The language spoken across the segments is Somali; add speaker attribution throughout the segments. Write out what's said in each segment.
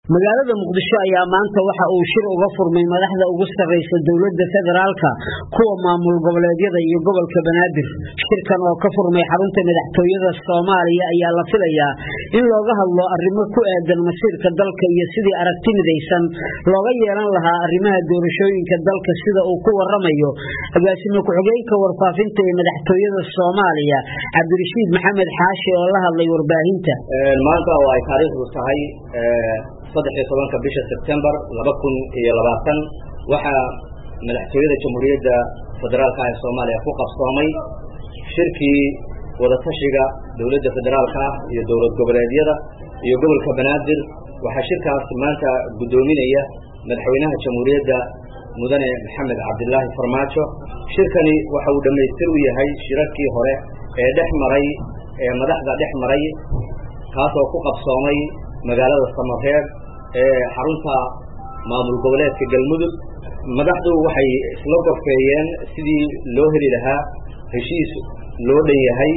Speaker 1: magaalada Muqdisho ayaa maanta waxa uu shir uga furmay madaxda ugu sareysa dawladda federaalka kuwa maamul goboleedyada iyo gobolka Banaadir shirkan oo ka furmay xarunta madaxtooyada Soomaaliya ayaa la filayaa in looga hadlo arrimo ku aadan masiirka dalka iyo sidii aragti midaysan looga yeelan lahaa arrimaha doorashooyinka dalka sida uu ku waramayo agaasimo ku-xigeenka warfaafinta ee madaxtooyada Soomaaliya Cabdirashiid Maxamed Xaashi oo la hadlay warbaahinta
Speaker 2: maanta oo ay taariikhdu tahay 13 bisha September 2020 waxa madaxtooyada Jamhuuriyadda Federaalka ee Soomaaliya ku qabsoomay shirkii wada tashiga dawladda federaalka iyo dawlad goboleedyada iyo gobolka Banaadir waxa shirkaas maanta gudoominaya madaxweynaha Jamhuuriyadda mudane Maxamed Cabdullaahi Farmaajo shirkani waxa uu dhameystir u yahay shirarkii hore ee dhexmaray madaxda dhexmaray kaas oo ku qabsoomay magaalada Samareeb ee xarunta maamul goboleedka Galmudug madaxdu waxay isla gorfeeyeen sidii loo heli lahaa heshiis loo dhanyahay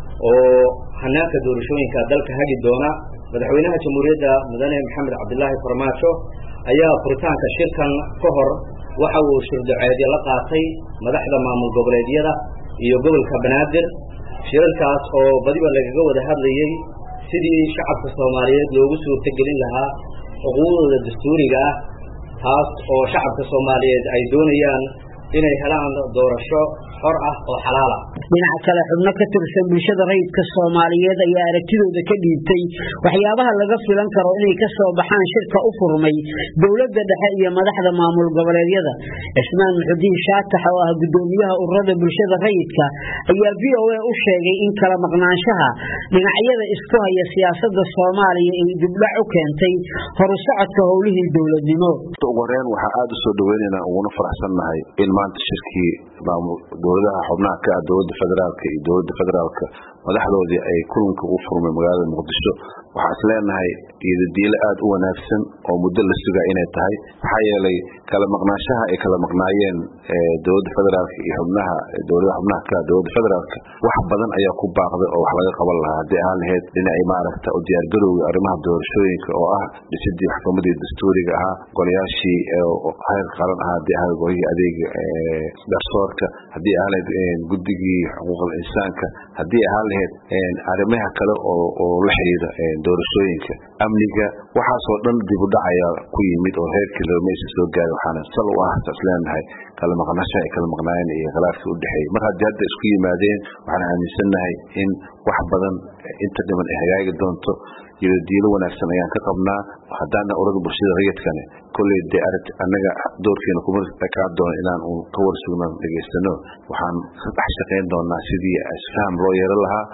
Speaker 2: oo hanaanka doorashooyinka dalka hagi doona madaxweynaha Jamhuuriyadda mudane Maxamed Cabdullaahi Farmaajo ayaa furitaanka shirkan ka hor waxa uu shirdaceed la qaatay madaxda maamul goboleedyada iyo gobolka Banaadir shirarkaas oo badiba laga wada hadlayay sidii shacabka Soomaaliyeed loogu suurtagelin lahaa xuquuqdooda dastuuriga ah taas oo shacabka Soomaaliyeed ay doonayaan inay helaan doorasho xor ah oo xalaal ah
Speaker 1: dhinaca kale xubno ka tirsan bulshada rayidka Soomaaliyeed ayaa aragtidooda ka dhiibtay waxyaabaha laga filan karo inay ka soo baxaan shirka u furmay dawladda dhexe iyo madaxda maamul goboleedyada Ismaan Muxudiin Shaatax oo ah gudoomiyaha ururada bulshada rayidka ayaa VOA u sheegay in kala maqnaanshaha dhinacyada isku haya siyaasadda Soomaaliya ay dib dhac u keentay horusocodka howlihii dawladnimo
Speaker 3: ugu horeen waxa aad u soo dhaweynaynaa ugu faraxsanahay in maanta shirkii dawladaha xubnaha ka dawladda federaalka iyo dawladda federaalka madaxdoodii ay kulanka ugu furmay magaalada Muqdisho waxa isleenahay diile aad u wanaagsan oo muddo la sugaa inay tahay waxa yeelay kala maqnaanshaha ay kala maqnaayeen dawladda federaalka iyo xubnaha dawladaha xubnaha ka dawladda federaalka wax badan ayaa ku baaqday oo wax laga qaban lahaa hadii aan lahayd dhinacii maaragta oo diyaar garowga arrimaha doorashooyinka oo ah dhisidii maxkamadda dastuuriga ah golayaashii heer qaran ah hadii aan go'ay adeega garsoorka hadii aan lahayd guddigii xuquuqul insaanka hadii aan lahayd arrimaha kale oo la xiriira doorashooyinka amniga waxa soo dhan dib u dhacaya ku yimid oo heerkii loo meesha soo gaaray waxaana sal u ah isleenahay kala maqnaanshaha kala maqnaayeen iyo khilaafka u dhaxeeyay mar haddii hadda isku yimaadeen waxaan aaminsanahay in wax badan inta dhiman ay hagaagi doonto iyo diilo wanaagsan ayaan ka qabnaa hadana ururada bulshada rayidkana kulli aragti anaga doorkeena kuma ka doon inaan uu ka warsugno dhageystano waxaan ka shaqeyn doonaa sidii isfaham loo yeelan lahaa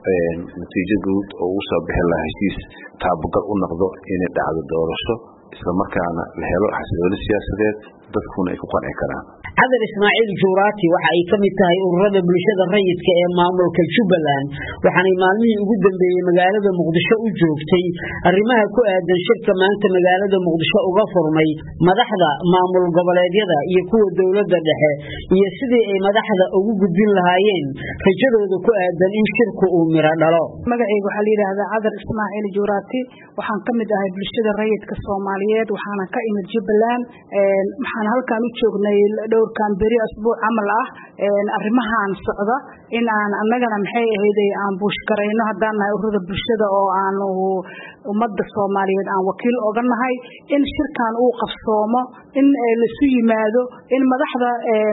Speaker 3: natiijo guud oo uu soo bixi lahaa heshiis taabagal u noqdo inay dhacdo doorasho isla markaana la helo xasilooni siyaasadeed dadkuna ay ku qanci karaan
Speaker 1: Cabdir Ismaaciil Juuraati waxa ay kamid tahay ururada bulshada rayidka ee maamulka Jubbaland waxaana maalmihii ugu dambeeyay magaalada Muqdisho u joogtay arrimaha ku aadan shirka maanta magaalada Muqdisho uga furmay madaxda maamul goboleedyada iyo kuwa dawladda dhexe iyo sidii ay madaxda ugu gudbin lahaayeen rajadooda ku aadan in shirku uu miro dhalo
Speaker 4: magacaygu waxa la yiraahdaa Cabdir Ismaaciil Juuraati waxaan kamid ahay bulshada rayidka Soomaaliyeed waxaana ka imid Jubbaland waxaan halkaan u joognay kan bari asbuuc amal ah arrimahan socda in aan annagana maxay ahayd aan buush gareyno hadaan nahay ururada bulshada oo aan ummadda Soomaaliyeed aan wakiil oga nahay in shirkan uu qabsoomo in la isu yimaado in madaxda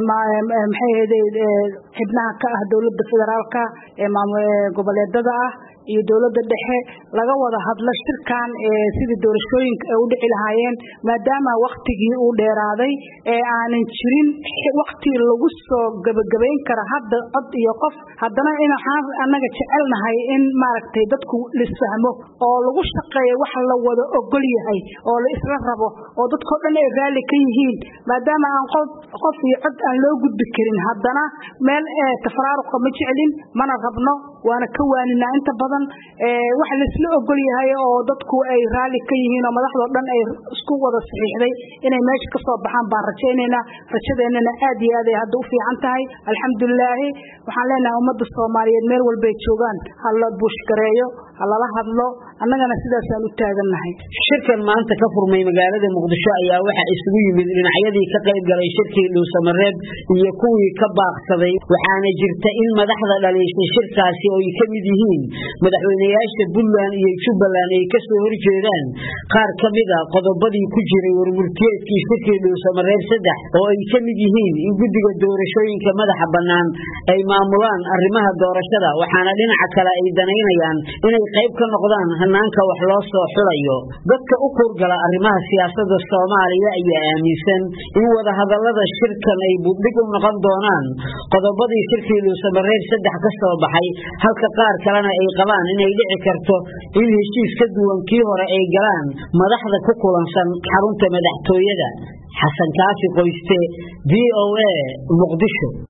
Speaker 4: maxay ahayd xubnaha ka ah dawladda federaalka ee maamul goboleedyada ah iyo dawladda dhexe laga wada hadlo shirkan sidii doorashooyinka ay u dhici lahaayeen maadaama waqtigii uu dheeraaday ee aanan jirin waqti lagu soo gabagabeyn kara hadda cod iyo qof haddana in annaga jecelnahay in maaragtay dadku la fahmo oo lagu shaqeeyo wax la wada ogol yahay oo la isla rabo oo dadkoo dhan ay raali ka yihiin maadaama aan qof iyo cod aan loo gudbi karin haddana meel tafraaruqa ma jecelin mana rabno waana ka waaninaa inta badan wax la isla ogol yahay oo dadku ay raali ka yihiin oo madaxda dhan ay isku wada saxiixday inay meesha ka soo baxaan baan rajaynaynaa rajadeennana aad iyo aad ay hadda u fiican tahay alxamdulillaah waxaan leenahay ummadda Soomaaliyeed meel walba ay joogaan hal la buush gareeyo hal la hadlo annagana sidaasaan u taagannahay.
Speaker 1: Shirkan maanta ka furmay magaalada Muqdisho ayaa waxa isugu yimid dhinacyadii ka qayb galay shirkii Dhuusamareeb iyo kuwii ka baaqsaday, waxaana jirta in madaxda dhaleysay shirkaasi oo ay ka mid yihiin madaxweynayaasha Puntland iyo Jubbaland ay ka soo horjeedaan qaar ka mid ah qodobadii ku jiray warmurtiyeedkii shirkii Dhuusamareeb 3 oo ay ka mid yihiin in guddiga doorashooyinka madaxa bannaan ay maamulaan arrimaha doorashada, waxaana dhinaca kale ay danaynayaan inay qayb ka noqdaan hanaanka wax loo soo xulayo. Dadka u kurgala arrimaha siyaasadda Soomaaliya ayaa aaminsan in wada hadallada shirkan ay buddig u noqon doonaan qodobadii shirkii Dhuusamareeb 3 ka soo baxay, halka qaar kalena ay qabaan inay dhici karto in heshiis ka duwan kii hore ay galaan madaxda ku kulansan xarunta madaxtooyada. Xasan Kaafi Qoyste, VOA, Muqdisho.